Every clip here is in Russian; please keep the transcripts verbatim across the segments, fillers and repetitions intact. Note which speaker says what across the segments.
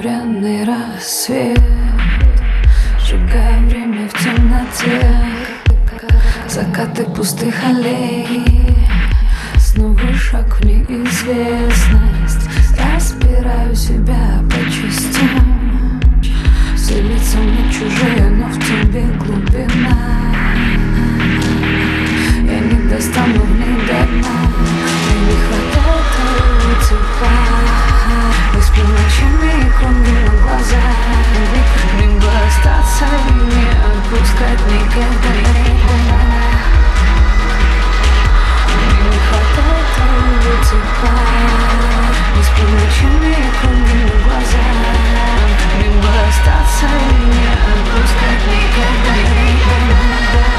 Speaker 1: Серебряный рассвет, сжигая время в темноте. Закаты пустых аллей, снова шаг в неизвестность. Разбираю себя по частям. Все лица мне чужие, но в тебе глубина. Я не достану в ней до дна. Мне не хватает твоего тепла. Мы спим ночами и круги на глазах. Мне бы остаться и не отпускать никогда, никогда. Мне не хватает твоего тепла. Мы спим ночами и круги на глазах. Мне бы остаться и не отпускать никогда, никогда.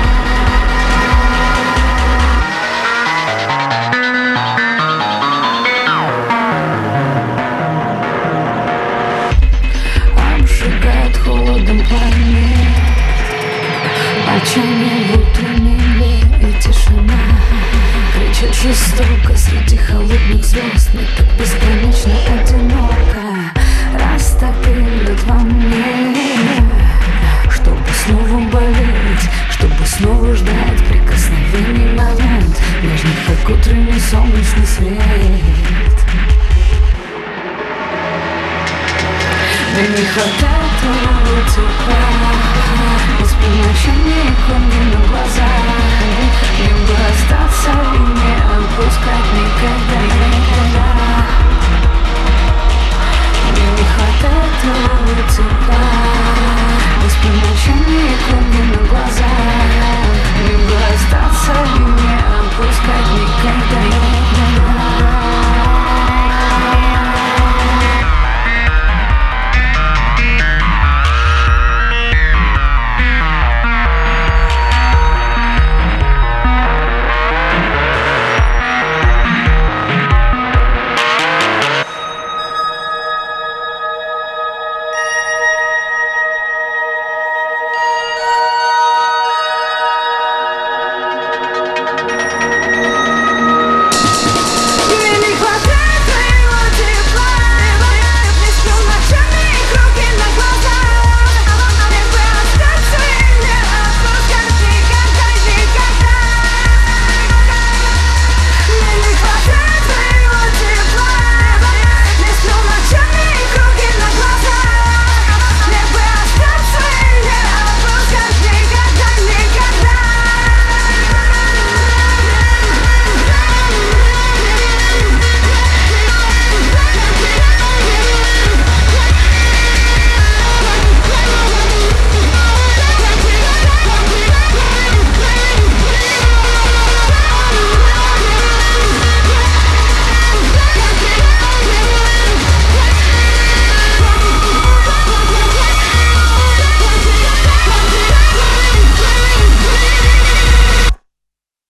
Speaker 1: Холодом пламя, молчание в утреннем небе и тишина. Кричат жестоко среди холодных звезд. Мне так бесконечно одиноко. Растопили во мне, чтобы снова болеть, чтобы снова ждать прикосновений момент, нежный как утренний солнечный свет. Мне не хватает твоего тепла. Мы спим ночами и круги на глазах. Мне бы остаться и не отпускать никогда, никогда.